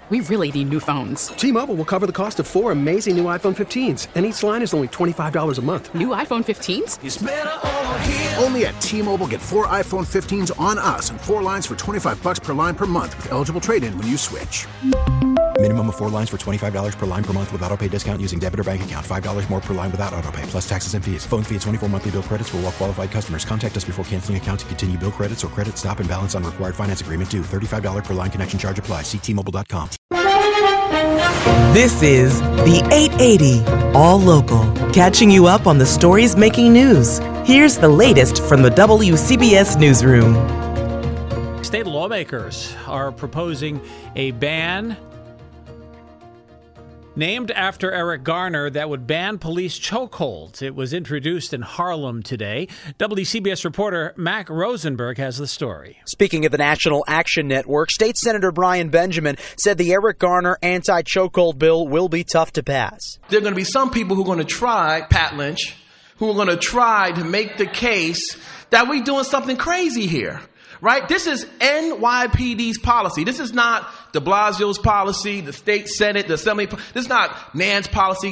We really need new phones. T-Mobile will cover the cost of 4 amazing new iPhone 15s, and each line is only $25 a month. New iPhone 15s? It's better over here. Only at T-Mobile, get 4 iPhone 15s on us and 4 lines for $25 per line per month with eligible trade-in when you switch. Minimum of 4 lines for $25 per line per month with autopay discount using debit or bank account. $5 more per line without autopay, plus taxes and fees. Phone fee at 24 monthly bill credits for well-qualified customers. Contact us before canceling account to continue bill credits or credit stop and balance on required finance agreement due. $35 per line connection charge applies. See T-Mobile.com. This is the 880 All Local, catching you up on the stories making news. Here's the latest from the WCBS Newsroom. State lawmakers are proposing a ban named after Eric Garner that would ban police chokeholds. It was introduced in Harlem today. WCBS reporter Mac Rosenberg has the story. Speaking of the National Action Network, State Senator Brian Benjamin said the Eric Garner anti-chokehold bill will be tough to pass. There are going to be some people who are going to try, Pat Lynch, who are going to try to make the case that we're doing something crazy here. Right? This is NYPD's policy. This is not de Blasio's policy, the state senate, the assembly. This is not Nann's policy.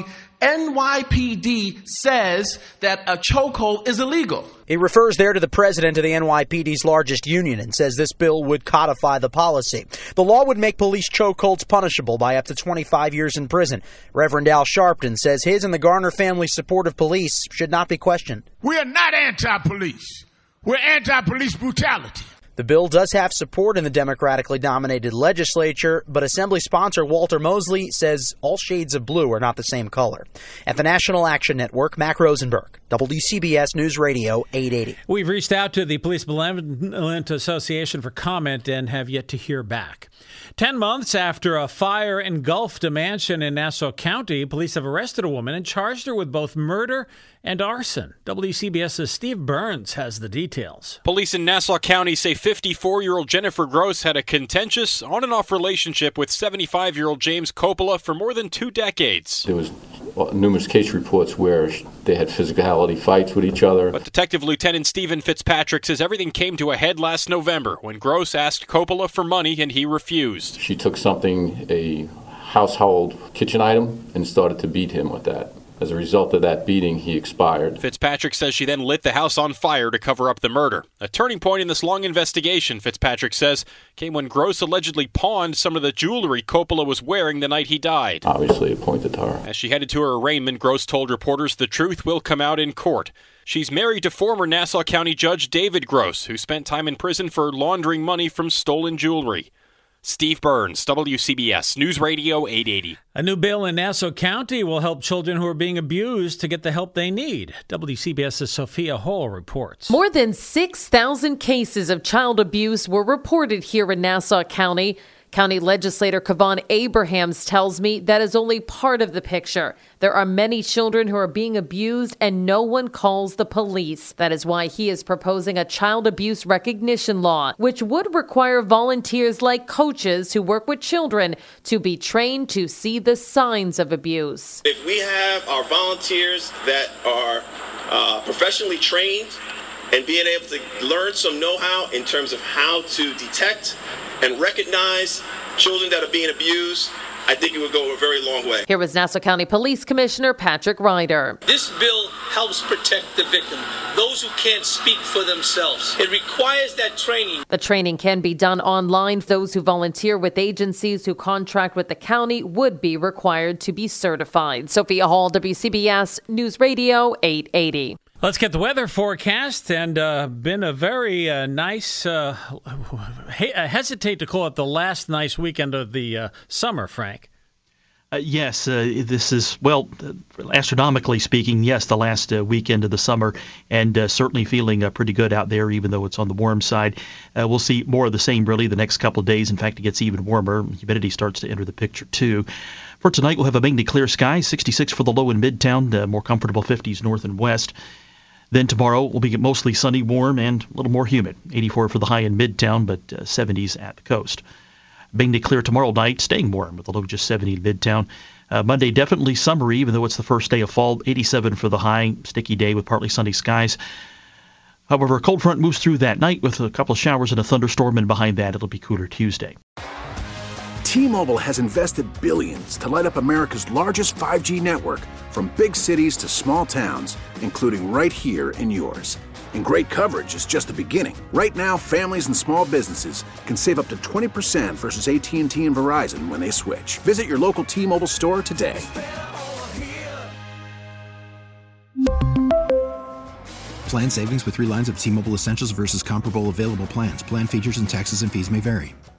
NYPD says that a chokehold is illegal. He refers there to the president of the NYPD's largest union and says this bill would codify the policy. The law would make police chokeholds punishable by up to 25 years in prison. Reverend Al Sharpton says his and the Garner family's support of police should not be questioned. We are not anti-police. We're anti-police brutality. The bill does have support in the Democratically dominated legislature, but Assembly sponsor Walter Mosley says all shades of blue are not the same color. At the National Action Network, Mac Rosenberg, WCBS News Radio 880. We've reached out to the Police Benevolent Association for comment and have yet to hear back. 10 months after a fire engulfed a mansion in Nassau County, police have arrested a woman and charged her with both murder and arson. WCBS's Steve Burns has the details. Police in Nassau County say 54-year-old Jennifer Gross had a contentious on-and-off relationship with 75-year-old James Coppola for more than 2 decades. There was numerous case reports where they had physicality fights with each other. But Detective Lieutenant Stephen Fitzpatrick says everything came to a head last November when Gross asked Coppola for money and he refused. She took something, a household kitchen item, and started to beat him with that. As a result of that beating, he expired. Fitzpatrick says she then lit the house on fire to cover up the murder. A turning point in this long investigation, Fitzpatrick says, came when Gross allegedly pawned some of the jewelry Coppola was wearing the night he died. Obviously, it pointed to her. As she headed to her arraignment, Gross told reporters the truth will come out in court. She's married to former Nassau County Judge David Gross, who spent time in prison for laundering money from stolen jewelry. Steve Burns, WCBS News Radio 880. A new bill in Nassau County will help children who are being abused to get the help they need. WCBS's Sophia Hall reports. More than 6,000 cases of child abuse were reported here in Nassau County. County legislator Kevon Abrahams tells me that is only part of the picture. There are many children who are being abused and no one calls the police. That is why he is proposing a child abuse recognition law, which would require volunteers like coaches who work with children to be trained to see the signs of abuse. If we have our volunteers that are professionally trained and being able to learn some know-how in terms of how to detect and recognize children that are being abused, I think it would go a very long way. Here was Nassau County Police Commissioner Patrick Ryder. This bill helps protect the victim, those who can't speak for themselves. It requires that training. The training can be done online. Those who volunteer with agencies who contract with the county would be required to be certified. Sophia Hall, WCBS News Radio 880. Let's get the weather forecast, and been a very nice, I hesitate to call it the last nice weekend of the summer, Frank. Yes, this is, well, astronomically speaking, yes, the last weekend of the summer, and certainly feeling pretty good out there, even though it's on the warm side. We'll see more of the same, really, the next couple of days. In fact, it gets even warmer. Humidity starts to enter the picture, too. For tonight, we'll have a mainly clear sky, 66 for the low in Midtown, more comfortable 50s north and west. Then tomorrow will be mostly sunny, warm, and a little more humid. 84 for the high in Midtown, but 70s at the coast. Mainly clear tomorrow night, staying warm with a low just 70 in Midtown. Monday definitely summery, even though it's the first day of fall. 87 for the high, sticky day with partly sunny skies. However, a cold front moves through that night with a couple of showers and a thunderstorm, and behind that it'll be cooler Tuesday. T-Mobile has invested billions to light up America's largest 5G network, from big cities to small towns, including right here in yours. And great coverage is just the beginning. Right now, families and small businesses can save up to 20% versus AT&T and Verizon when they switch. Visit your local T-Mobile store today. Plan savings with 3 lines of T-Mobile Essentials versus comparable available plans. Plan features and taxes and fees may vary.